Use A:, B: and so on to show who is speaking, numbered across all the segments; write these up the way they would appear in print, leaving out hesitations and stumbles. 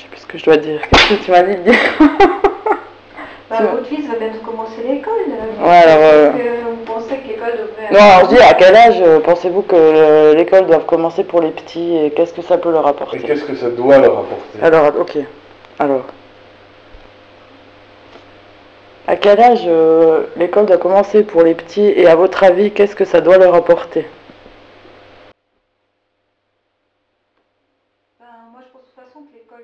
A: sais plus ce que je dois dire. Qu'est-ce que tu m'as dit de dire?
B: Votre fils va bientôt commencer l'école.
A: Ouais, alors.
B: Vous pensez que l'école devrait.
A: Non, alors je dis, à quel âge pensez-vous que l'école doit commencer pour les petits et qu'est-ce que ça peut leur apporter?
C: Et qu'est-ce que ça doit leur apporter?
A: Alors, ok. Alors. À quel âge l'école doit commencer pour les petits et à votre avis, qu'est-ce que ça doit leur apporter?
B: Moi je pense de toute façon que l'école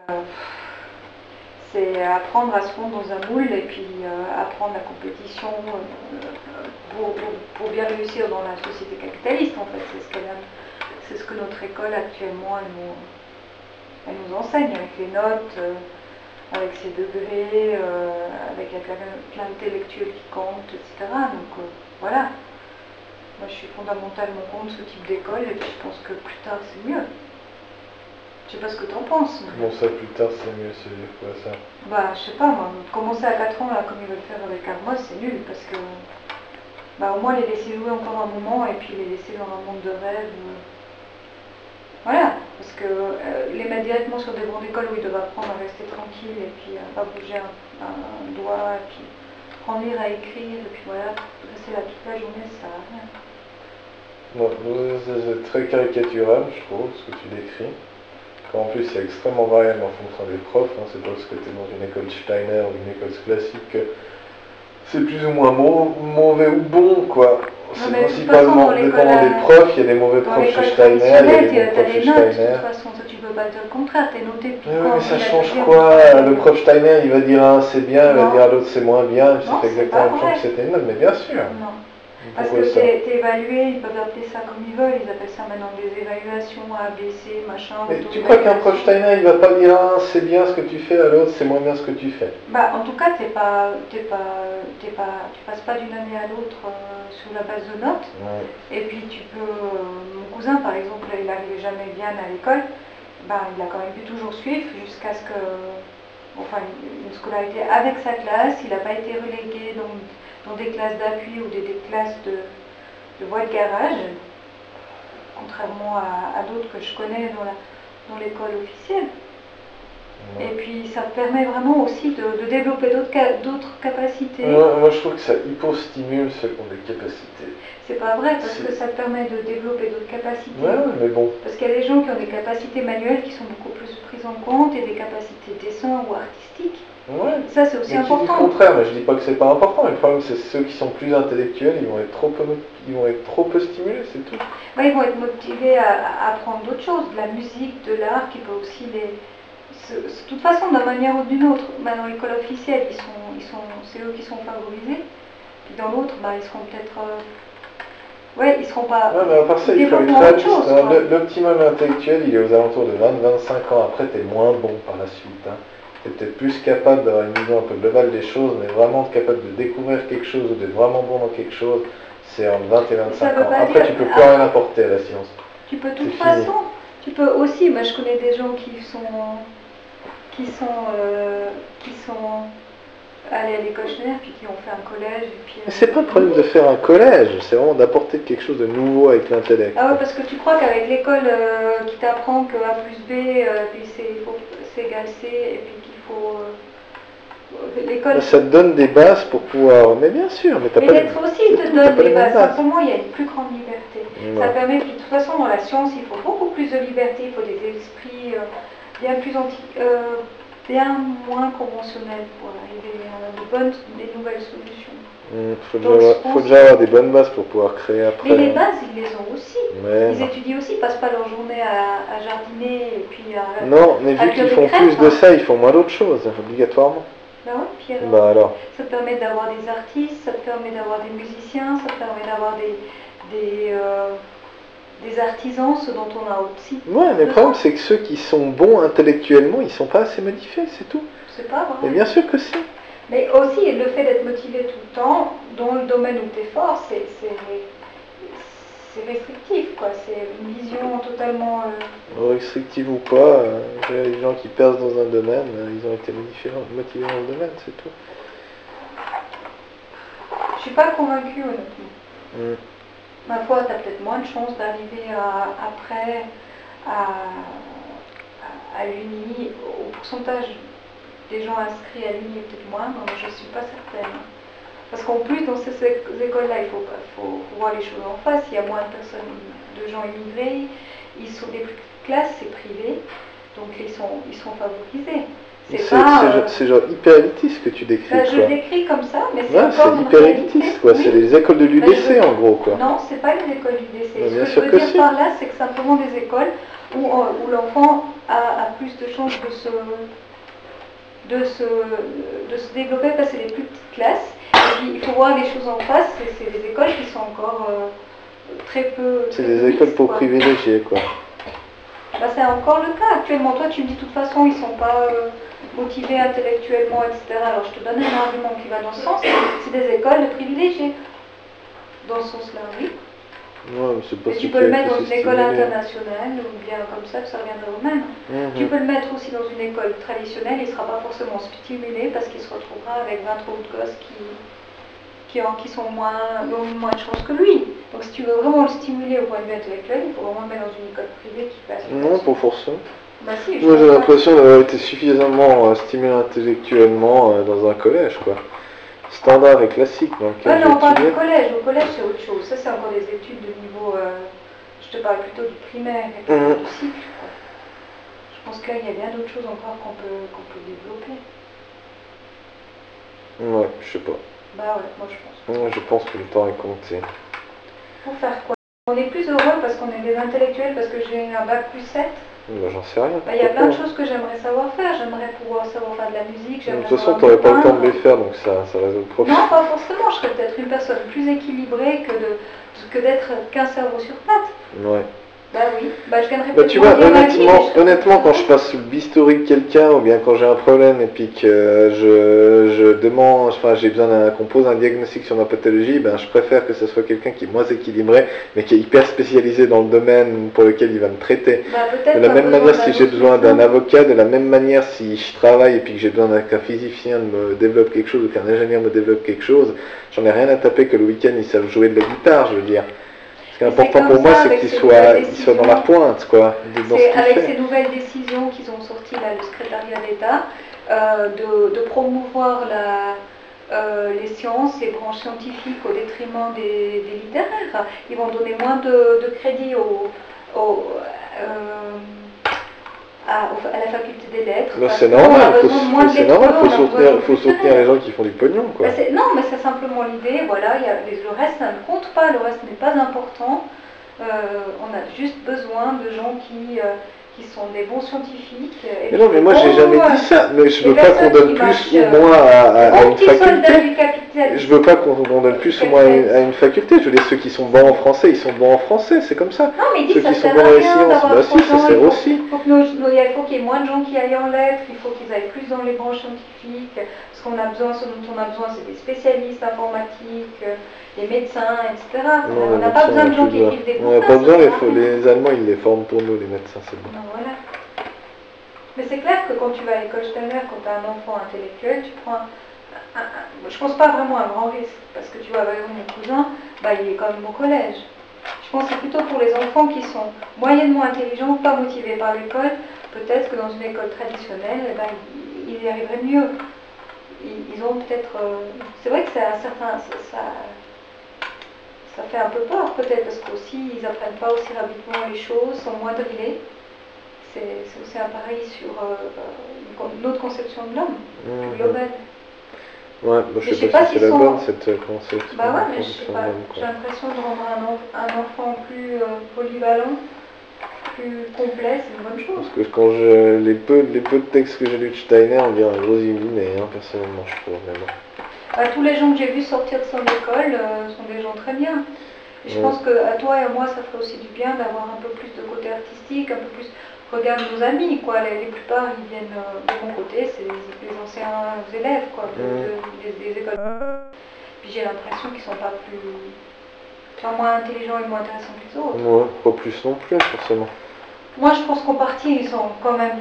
B: c'est apprendre à se fondre dans un moule et puis apprendre la compétition pour bien réussir dans la société capitaliste en fait. C'est ce que notre école actuellement elle nous enseigne avec les notes, avec ses degrés, avec plein d'intellectuels qui comptent, etc. Donc voilà. Moi je suis fondamentalement contre ce type d'école et puis je pense que plus tard c'est mieux. Je sais pas ce que t'en penses.
C: Bon, ça plus tard c'est mieux, c'est dire quoi ça?
B: Bah, je sais pas, moi, commencer à 4 ans, là, comme ils veulent faire avec Armos, c'est nul, parce que, bah, au moins les laisser jouer encore un moment, et puis les laisser dans un monde de rêve. Voilà, parce que les mettre directement sur des bancs d'école où ils doivent apprendre à rester tranquille, et puis à pas bouger un doigt, et puis apprendre à lire, à écrire, et puis voilà, rester là toute la journée, ça sert à rien.
C: Bon, c'est très caricatural, je trouve, ce que tu décris. En plus, c'est extrêmement variable en fonction des profs. Hein. C'est pas parce que tu es dans une école Steiner ou une école classique que c'est plus ou moins mauvais ou bon, quoi. C'est principalement dépendant des profs. Il y a des mauvais profs chez Steiner, il y a des bons profs chez Steiner.
B: De toute façon, ça, tu peux pas dire le contraire, t'es noté depuis quand?
C: Mais ça change quoi? Le prof Steiner, il va dire à un c'est bien, il va dire à l'autre c'est moins bien. C'est exactement la même chose que c'était une note, mais bien sûr.
B: Non. Parce que t'es évalué, ils peuvent appeler ça comme ils veulent, ils appellent ça maintenant des évaluations A, B, C, machin.
C: Mais tu crois qu'un prof Steiner, il va pas dire ah, c'est bien ce que tu fais, à l'autre c'est moins bien ce que tu fais?
B: Bah en tout cas, tu passes pas d'une année à l'autre sur la base de notes.
C: Ouais.
B: Et puis tu peux, mon cousin par exemple, il n'arrivait jamais bien à l'école, bah, il a quand même pu toujours suivre jusqu'à ce que, enfin une scolarité avec sa classe, il n'a pas été relégué dans des classes d'appui ou des classes de voie de garage, contrairement à d'autres que je connais dans l'école officielle. Ouais. Et puis ça permet vraiment aussi de développer d'autres capacités.
C: Moi je trouve que ça hypostimule ceux qui ont des capacités.
B: C'est pas vrai, parce que ça permet de développer d'autres capacités.
C: Ouais, mais bon.
B: Parce qu'il y a des gens qui ont des capacités manuelles qui sont beaucoup plus prises en compte et des capacités dessin ou artistiques.
C: Ouais.
B: Ça c'est aussi important.
C: Au contraire, mais je dis pas que c'est pas important, mais le problème c'est ceux qui sont plus intellectuels, ils vont être trop peu stimulés, c'est tout.
B: Ouais, ils vont être motivés à apprendre d'autres choses, de la musique, de l'art, qui peut aussi les... De toute façon, d'une manière ou d'une autre, bah, dans l'école officielle, c'est eux qui sont favorisés. Puis dans l'autre, bah, ils seront peut-être... Ouais, ils seront pas...
C: Ouais, mais à part ça, il faut être réaliste. L'optimum intellectuel, il est aux alentours de 20-25 ans. Après, t'es moins bon par la suite. Hein. T'es peut-être plus capable d'avoir une vision un peu globale des choses, mais vraiment capable de découvrir quelque chose ou d'être vraiment bon dans quelque chose, c'est entre 20 et 25 ans. Après, tu peux plus rien apporter à la science.
B: Tu peux de toute façon... Tu peux aussi... Moi, je connais des gens qui sont allés à l'école Schneider, puis qui ont fait un collège. Et puis,
C: mais c'est pas le problème de faire un collège, c'est vraiment d'apporter quelque chose de nouveau avec l'intellect.
B: Ah ouais, parce que tu crois qu'avec l'école qui t'apprend que A plus B, puis c'est égal C, et puis qu'il faut... l'école...
C: Ça te donne des bases pour pouvoir... Mais bien sûr, mais t'as pas...
B: Mais l'être aussi te donne des bases, simplement il y a une plus grande liberté. Ouais. Ça permet, puis de toute façon dans la science, il faut beaucoup plus de liberté, il faut des esprits bien plus bien moins conventionnels pour arriver à des nouvelles solutions.
C: Faut déjà avoir des bonnes bases pour pouvoir créer après.
B: Mais les bases, ils les ont aussi.
C: Mais
B: ils étudient aussi, ils passent pas leur journée à jardiner et puis à...
C: Non, mais vu qu'ils font plus de ça, ils font moins d'autres choses, obligatoirement.
B: Bah ouais, puis alors,
C: bah alors.
B: Ça te permet d'avoir des artistes, ça te permet d'avoir des musiciens, ça te permet d'avoir des artisans, ce dont on a aussi.
C: Ouais, mais le problème c'est que ceux qui sont bons intellectuellement, ils sont pas assez modifiés, c'est tout.
B: C'est pas vrai.
C: Mais bien sûr que si.
B: Mais aussi, le fait d'être motivé tout le temps, dans le domaine où tu es fort, c'est restrictif, quoi. C'est une vision totalement...
C: Restrictive ou pas, les gens qui percent dans un domaine, ils ont été motivés dans le domaine, c'est tout.
B: Je suis pas convaincue, honnêtement. Ma foi, tu as peut-être moins de chances d'arriver après à à l'Uni, au pourcentage des gens inscrits à l'Uni est peut-être moindre, mais je ne suis pas certaine. Parce qu'en plus, dans ces écoles-là, il faut voir les choses en face. Il y a moins de personnes, de gens immigrés. Ils sont des petites classes, c'est privé. Donc ils sont favorisés.
C: C'est genre hyper élitiste que tu décris.
B: Bah, je le décris comme ça, mais c'est
C: ouais,
B: encore une
C: hyper
B: réalité.
C: élitiste, quoi. Oui. C'est les écoles de l'UDC en gros, quoi.
B: Non, c'est pas les écoles du lycée.
C: Mais
B: Ce que je veux dire par là, c'est que simplement des écoles où l'enfant a plus de chances de se développer parce que c'est les plus petites classes. Et puis il faut voir les choses en face, c'est des écoles qui sont encore très peu...
C: C'est des écoles pour privilégiés, quoi.
B: Bah, c'est encore le cas actuellement. Toi, tu me dis de toute façon, ils ne sont pas motivés intellectuellement, etc. Alors je te donne un argument qui va dans ce sens. C'est des écoles de privilégiés. Dans ce sens-là, oui.
C: Ouais, mais c'est pas.
B: Et tu peux le mettre dans une école internationale, ou bien comme ça reviendrait au même. Tu peux le mettre aussi dans une école traditionnelle, il ne sera pas forcément stimulé parce qu'il se retrouvera avec 20 autres gosses qui ont moins de chance que lui. Donc si tu veux vraiment le stimuler au point de vue intellectuel, il faut vraiment le mettre dans une école privée qui passe.
C: Non, pas forcément.
B: Bah si,
C: moi j'ai l'impression d'avoir été suffisamment stimulé intellectuellement dans un collège, quoi. Standard et classique. Donc,
B: non, on parle du collège. Au collège, c'est autre chose. Ça, c'est encore des études de niveau. Je te parle plutôt du primaire et du cycle. Quoi. Je pense que là, il y a bien d'autres choses encore qu'on peut développer.
C: Ouais, je sais pas.
B: Bah ouais, moi je pense.
C: Ouais, je pense que le temps est compté.
B: Pour faire quoi? On est plus heureux parce qu'on est des intellectuels, parce que j'ai un bac plus 7.
C: Bah, j'en sais rien.
B: Il y a plein de choses que j'aimerais savoir faire. J'aimerais pouvoir savoir faire de la musique.
C: De toute façon, tu n'aurais pas le temps de les faire, donc ça résout le problème.
B: Non, pas forcément. Je serais peut-être une personne plus équilibrée que d'être qu'un cerveau sur pattes.
C: Ouais.
B: Bah oui, bah je gagnerais peut-être
C: tu vois, honnêtement, quand je passe sous le bistouri de quelqu'un, ou bien quand j'ai un problème et puis que je demande, enfin j'ai besoin qu'on pose un diagnostic sur ma pathologie, ben je préfère que ce soit quelqu'un qui est moins équilibré, mais qui est hyper spécialisé dans le domaine pour lequel il va me traiter.
B: Bah,
C: de la même manière, si j'ai besoin d'un avocat, de la même manière, si je travaille et puis que j'ai besoin qu'un physicien me développe quelque chose ou qu'un ingénieur me développe quelque chose, j'en ai rien à taper que le week-end ils savent jouer de la guitare, je veux dire. Ce qui est important pour moi, c'est qu'ils soient dans la pointe, quoi.
B: C'est avec ces nouvelles décisions qu'ils ont sorties, là, le secrétariat d'État, de promouvoir les sciences, les branches scientifiques au détriment des littéraires. Ils vont donner moins de crédit à la faculté des lettres.
C: C'est normal, il faut soutenir les gens qui font du pognon, quoi.
B: Non, mais c'est simplement l'idée, voilà, le reste, ça ne compte pas, le reste n'est pas important. On a juste besoin de gens qui sont des bons scientifiques.
C: Mais non, mais moi j'ai jamais dit ça. Mais je veux pas qu'on donne plus ou moins à une faculté. Je veux pas qu'on donne plus ou moins à une faculté. Je veux dire, ceux qui sont bons en français, ils sont bons en français, c'est comme ça.
B: Non, mais
C: ceux qui sont bons dans les sciences, bah si, ça sert aussi.
B: Il faut qu'il y ait moins de gens qui aillent en lettres, il faut qu'ils aillent plus dans les branches scientifiques. Ce dont on a besoin, c'est des spécialistes informatiques, des médecins, etc. On n'a pas besoin de gens qui écrivent des bouquins.
C: On n'a pas besoin, les Allemands, ils les forment pour nous, les médecins, c'est bon.
B: Voilà. Mais c'est clair que quand tu vas à l'école Steiner, quand tu as un enfant intellectuel, tu prends je pense pas vraiment un grand risque, parce que tu vois, par exemple, mon cousin, il est quand même au collège. Je pense que c'est plutôt pour les enfants qui sont moyennement intelligents, pas motivés par l'école, peut-être que dans une école traditionnelle, ils y arriveraient mieux. Ils ont peut-être... c'est vrai que c'est un certain... Ça fait un peu peur peut-être, parce qu'aussi ils n'apprennent pas aussi rapidement les choses, sont moins drillés. C'est aussi un pari sur une autre conception de l'homme, plus globale.
C: Ouais, je sais pas si c'est la bonne cette conception.
B: Bah ouais, mais je sais pas. J'ai l'impression de rendre un enfant plus polyvalent, plus complet, c'est une bonne chose.
C: Parce que quand les peu de textes que j'ai lus de Steiner, on dirait un gros illuminé, personnellement, je trouve vraiment.
B: Tous les gens que j'ai vus sortir de son école sont des gens très bien. Et je pense qu'à toi et à moi, ça ferait aussi du bien d'avoir un peu plus de côté artistique, un peu plus... Regarde nos amis, quoi. Les plupart, ils viennent de mon côté, c'est les anciens élèves, quoi, des écoles. Puis j'ai l'impression qu'ils sont pas moins intelligents et moins intéressants que les autres.
C: Ouais, pas plus non plus, forcément.
B: Moi, je pense qu'en partie, ils sont quand même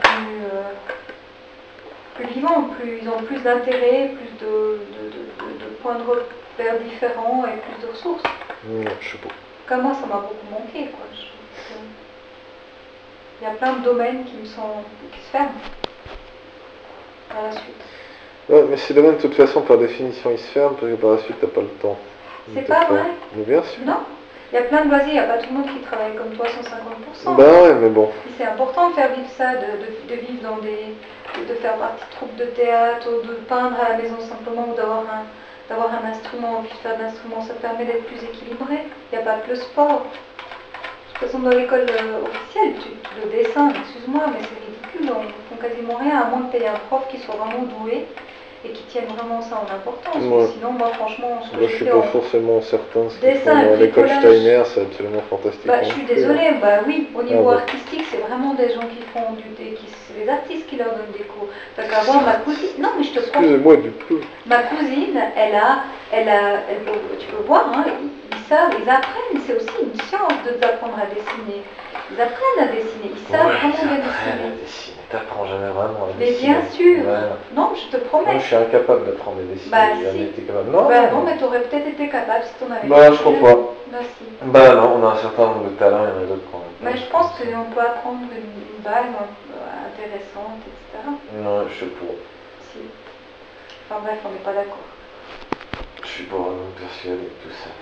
B: plus vivants, ils ont plus d'intérêt, plus de points de repère différents et plus de ressources.
C: Ouais, je sais pas.
B: Comme moi, ça m'a beaucoup manqué, quoi. Il y a plein de domaines qui se ferment par la suite.
C: Ouais, mais ces domaines, de toute façon, par définition, ils se ferment parce que par la suite, t'as pas le temps.
B: C'est pas vrai.
C: Mais bien sûr.
B: Non. Il y a plein de loisirs, il n'y a pas tout le monde qui travaille comme toi 150%.
C: Bah ouais, mais bon.
B: C'est important de faire vivre ça, de vivre dans de faire partie de troupes de théâtre, ou de peindre à la maison simplement, ou d'avoir un instrument, puis de faire de l'instrument, ça te permet d'être plus équilibré. Il n'y a pas que le sport. De toute façon, dans l'école officielle, le dessin, excuse-moi, mais c'est ridicule, on ne font quasiment rien, à moins que tu aies un prof qui soit vraiment doué et qui tienne vraiment ça en importance.
C: Ouais.
B: Sinon, moi, franchement, ce que
C: Moi, je suis pas forcément certain ce qu'ils font
B: dessin et
C: dans l'école
B: bricolage.
C: Steiner, c'est absolument fantastique.
B: Bah, je suis désolée, bah oui, au niveau
C: Ah bon.
B: artistique, c'est vraiment des gens qui font c'est les artistes qui leur donnent des cours. Parce qu'avant, ma cousine, non mais je te prends.
C: Excusez-moi du coup.
B: Ma cousine, tu peux voir, hein, ils apprennent, c'est aussi une science d'apprendre à dessiner. Ils apprennent à dessiner, ils savent vraiment bien dessiner.
C: T'apprends jamais vraiment à
B: Mais
C: dessiner.
B: bien sûr,
C: Ouais.
B: non, je te promets.
C: Moi, je suis incapable d'apprendre à dessiner.
B: Bah,
C: J'ai jamais
B: si.
C: été capable. Non.
B: Bah non, mais t'aurais peut-être été capable si t'en avais.
C: Bah, je crois pas.
B: Bah si.
C: Bah non, on a un certain nombre de talents, il y en a d'autres qu'on a pas.
B: Mais je pense qu'on peut apprendre une base intéressante, etc.
C: Non, je sais pas.
B: Si. Enfin bref, on n'est pas d'accord.
C: Je suis pas vraiment persuadé de tout ça.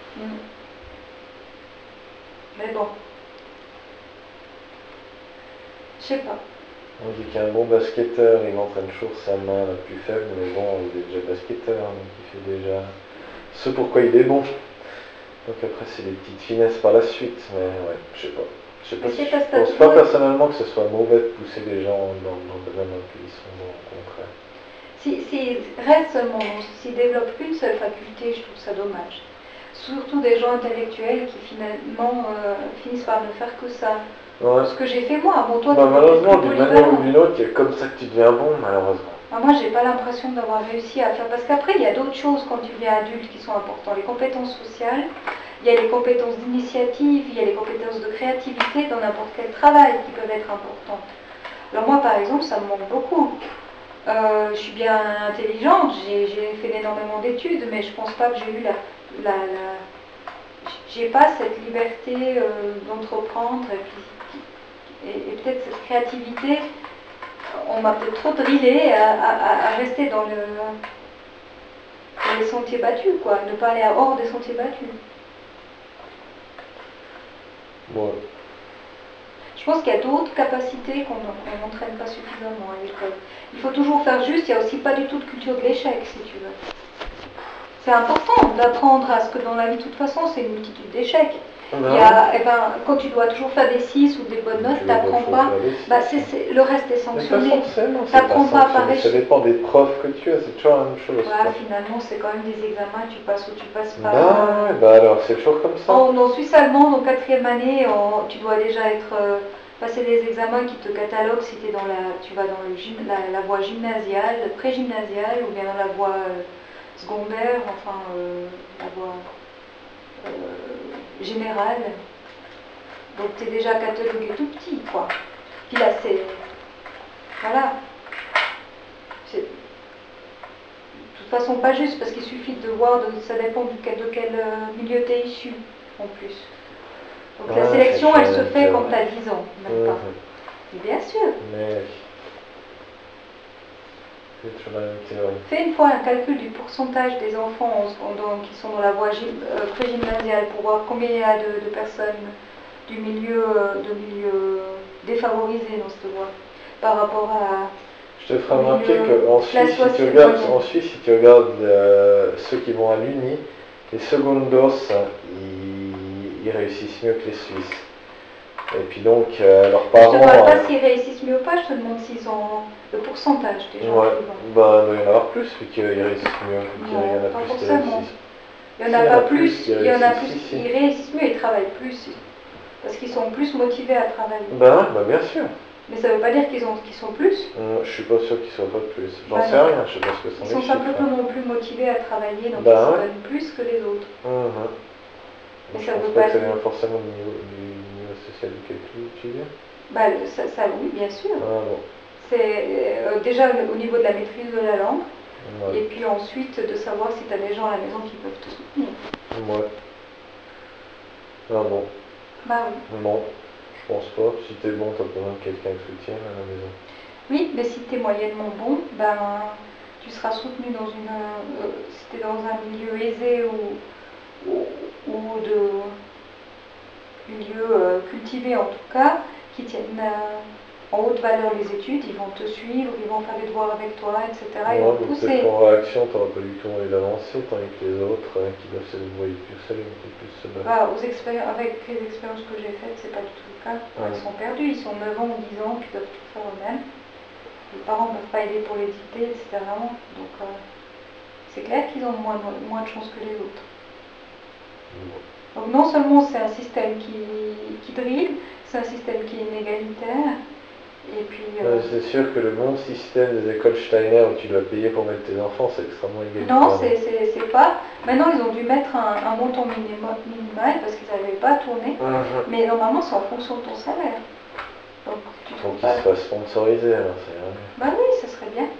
B: Mais bon. Je sais pas.
C: On dit qu'un bon basketteur, il entraîne toujours sa main la plus faible, mais bon, il est déjà basketteur, donc il fait déjà ce pourquoi il est bon. Donc après, c'est des petites finesses par la suite, mais ouais, je sais pas. Je pense pas personnellement que ce soit mauvais de pousser des gens dans le domaine dans lequel ils sont bons, au contraire.
B: Si reste seulement, s'ils développent qu'une seule faculté, je trouve ça dommage. Surtout des gens intellectuels qui finalement finissent par ne faire que ça.
C: Ouais.
B: Ce que j'ai fait moi, bon toi
C: malheureusement, d'une manière ou d'une autre, il y a comme ça que tu deviens bon, malheureusement.
B: Moi, j'ai pas l'impression d'avoir réussi à faire, parce qu'après, il y a d'autres choses quand tu deviens adulte qui sont importantes. Les compétences sociales, il y a les compétences d'initiative, il y a les compétences de créativité dans n'importe quel travail qui peuvent être importantes. Alors moi, par exemple, ça me manque beaucoup. Je suis bien intelligente, j'ai fait énormément d'études, mais je pense pas que j'ai eu j'ai pas cette liberté d'entreprendre et peut-être cette créativité. On m'a peut-être trop drillé à rester dans les sentiers battus, quoi, ne pas aller hors des sentiers battus.
C: Ouais.
B: Je pense qu'il y a d'autres capacités qu'on n'entraîne pas suffisamment à l'école. Il faut toujours faire juste, il n'y a aussi pas du tout de culture de l'échec, si tu veux. C'est important d'apprendre à ce que dans la vie, de toute façon, c'est une multitude d'échecs. Quand tu dois toujours faire des 6 ou des bonnes notes, tu n'apprends pas. Le reste est sanctionné. Tu n'apprends pas pareil.
C: Ça dépend des profs que tu as, c'est toujours la même chose.
B: Finalement, c'est quand même des examens, tu passes ou tu passes pas.
C: Alors, c'est toujours comme ça.
B: En Suisse allemande, en 4e année, tu dois déjà passer des examens qui te cataloguent si tu vas dans la voie gymnasiale, pré-gymnasiale ou bien dans la voie secondaire, la voie générale. Donc tu es déjà catalogué tout petit, quoi. Puis là, voilà. C'est de toute façon pas juste, parce qu'il suffit de voir, ça dépend de quel milieu tu es issu, en plus. Donc la sélection, elle se fait quand tu as 10 ans, même pas. Bien sûr.
C: Mais c'est toujours la même théorie.
B: Fais une fois un calcul du pourcentage des enfants qui sont dans la voie pré-gymnasiale pour voir combien il y a de personnes du milieu défavorisé dans cette voie par rapport à...
C: Je te ferai remarquer qu'en Suisse, si tu regardes ceux qui vont à l'Uni, les secondos, ils réussissent mieux que les Suisses. Et puis donc, leurs parents...
B: Je ne te demande pas s'ils réussissent mieux ou pas, je te demande s'ils ont le pourcentage des gens qui vont.
C: Il doit y en avoir plus, vu qu'ils réussissent mieux.
B: Non, pas forcément. Il y en a pas plus, il y en a plus qui réussissent mieux et travaillent plus. Parce qu'ils sont plus motivés à travailler.
C: Bien sûr.
B: Mais ça ne veut pas dire qu'ils sont plus.
C: Je suis pas sûr qu'ils soient pas plus. J'en sais rien, je sais pas ce que sont les chiffres.
B: Ils sont simplement plus motivés à travailler, donc ils se donnent plus que les autres.
C: Mais ça veut pas dire que ça vient forcément du niveau social duquel tu viens.
B: Ça oui, bien sûr.
C: Bon.
B: C'est déjà au niveau de la maîtrise de la langue, et puis ensuite de savoir si tu as des gens à la maison qui peuvent te soutenir.
C: Bon.
B: Oui.
C: Bon. pense pas. Si t'es bon, t'as besoin de quelqu'un qui soutienne à la maison.
B: Oui, mais si tu es moyennement bon, ben, tu seras soutenu dans si tu es dans un milieu aisé ou de milieu cultivé en tout cas, qui tiennent en haute valeur les études, ils vont te suivre, ils vont faire des devoirs avec toi, etc. Ils vont te pousser.
C: Peut-être qu'en réaction, t'auras pas du tout envie d'avancer, tandis que les autres qui doivent se débrouiller plus seuls, ils vont plus se battre.
B: Avec les expériences que j'ai faites, c'est pas du tout le cas. Ils sont perdus, ils sont 9 ans ou 10 ans, puis ils doivent tout faire eux-mêmes. Les parents ne peuvent pas aider pour les dicter, etc. Donc c'est clair qu'ils ont moins de chance que les autres. Donc non seulement c'est un système qui drille, c'est un système qui est inégalitaire, et puis...
C: c'est sûr que le bon système des écoles Steiner où tu dois payer pour mettre tes enfants, c'est extrêmement égalitaire.
B: Non, c'est pas... Maintenant, ils ont dû mettre un montant minimal parce qu'ils n'arrivaient pas à tourner, mais normalement, c'est en fonction de ton salaire. Donc
C: qu'ils se fassent sponsoriser, alors c'est rien.
B: Bah oui, ça serait bien.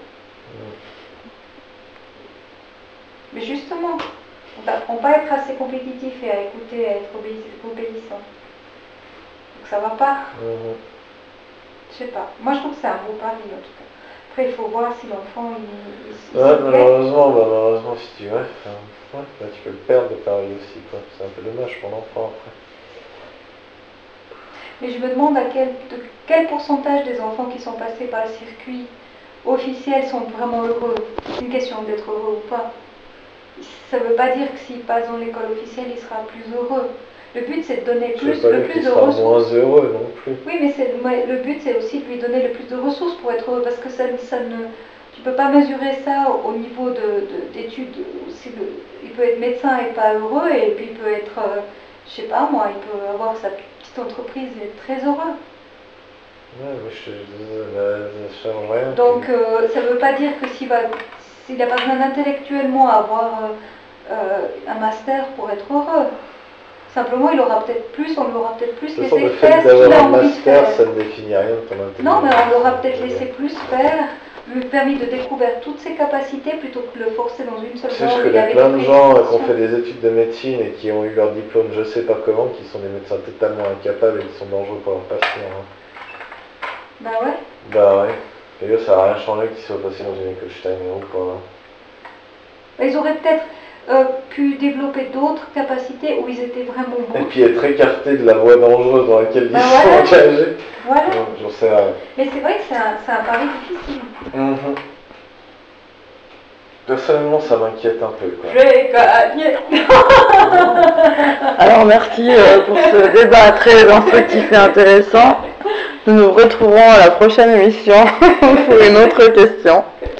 B: Mais justement, on n'apprend pas à être assez compétitif et à écouter, à être obéissant. Donc ça va pas. Je sais pas. Moi, je trouve que c'est un beau pari, en tout cas. Après, il faut voir si l'enfant, il
C: malheureusement, si tu veux, tu peux le perdre de pari aussi, quoi. C'est un peu dommage pour l'enfant, après.
B: Mais je me demande quel pourcentage des enfants qui sont passés par le circuit officiel sont vraiment heureux. C'est une question d'être heureux ou pas. Ça ne veut pas dire que s'il passe dans l'école officielle, il sera plus heureux. Le but, c'est de donner le plus de ressources.
C: Moins heureux non plus.
B: Oui, mais le but, c'est aussi de lui donner le plus de ressources pour être heureux, parce que tu ne peux pas mesurer ça au niveau d'études. Il peut être médecin et pas heureux, et puis il peut être, je sais pas moi, il peut avoir sa petite entreprise et être très heureux.
C: Ouais, mais ça change rien.
B: Donc, ça ne veut pas dire que s'il n'a pas besoin d'intellectuellement avoir un master pour être heureux. Simplement, on lui aura peut-être plus laissé faire ce qu'il a envie de faire.
C: Ça ne définit rien de ton intelligence.
B: Non, mais on l'aura peut-être laissé plus faire, lui permis de découvrir toutes ses capacités plutôt que de le forcer dans une seule voie.
C: Il y a plein de gens qui ont fait des études de médecine et qui ont eu leur diplôme je sais pas comment, qui sont des médecins totalement incapables et qui sont dangereux pour leurs patients.
B: Bah ouais.
C: Bah ouais. Et eux, ça n'a rien changé qu'ils soient passés dans une école Steiner ou pas.
B: Ils auraient peut-être pu développer d'autres capacités où ils étaient vraiment bons.
C: Et puis être écartés de la voie dangereuse dans laquelle ils sont engagés.
B: Voilà.
C: J'en sais rien.
B: Mais c'est vrai que c'est un pari difficile.
C: Personnellement, ça m'inquiète un peu, quoi.
B: J'ai gagné.
A: Alors merci pour ce débat très instructif et intéressant. Nous nous retrouverons à la prochaine émission pour une autre question.